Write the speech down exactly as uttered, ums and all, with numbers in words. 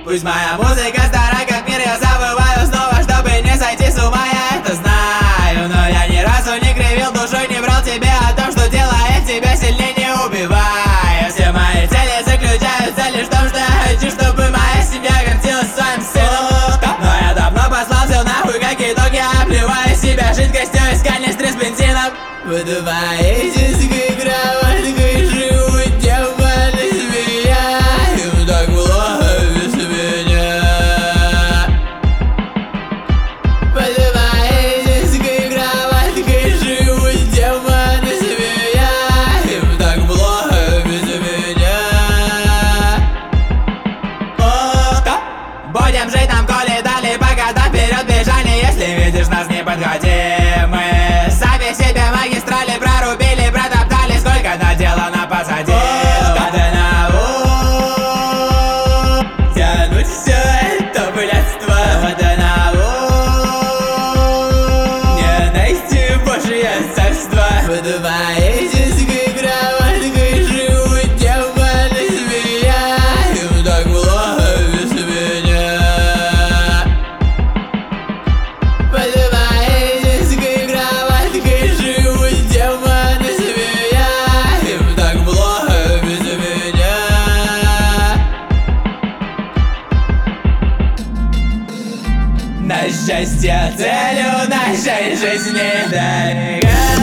Пусть моя музыка стара как мир, я забываю снова, чтобы не сойти с ума, я это знаю. Но я ни разу не кривил душой, не врал тебе о том, что делает тебя сильнее, не убивая. Все мои цели заключаются лишь в том, что я хочу, чтобы моя семья гордилась своим сыном. Но я давно послал все нахуй, как итог я обливаю себя жидкостью из канистры с бензином. Выдувая диско, кроваткой живут демоны, змея. Им так плохо без меня. Выдувая диско, кроваткой живут демоны, змея. Им так плохо без меня. Будем жить нам, коли дали, пока до вперед бежали. Если видишь нас, не подходи, мы сами себе магистрали прорубили, протоптали, сколько наделано позади. Под одного тянуть все это блядство. Под одного не найти Божье царство. Выдувая диско, кроваткой живут демоны, змея. Им так плохо без меня. Выдувая диско, кроваткой живут демоны, змея. Им так плохо без меня. На счастье целью нашей жизни далеко.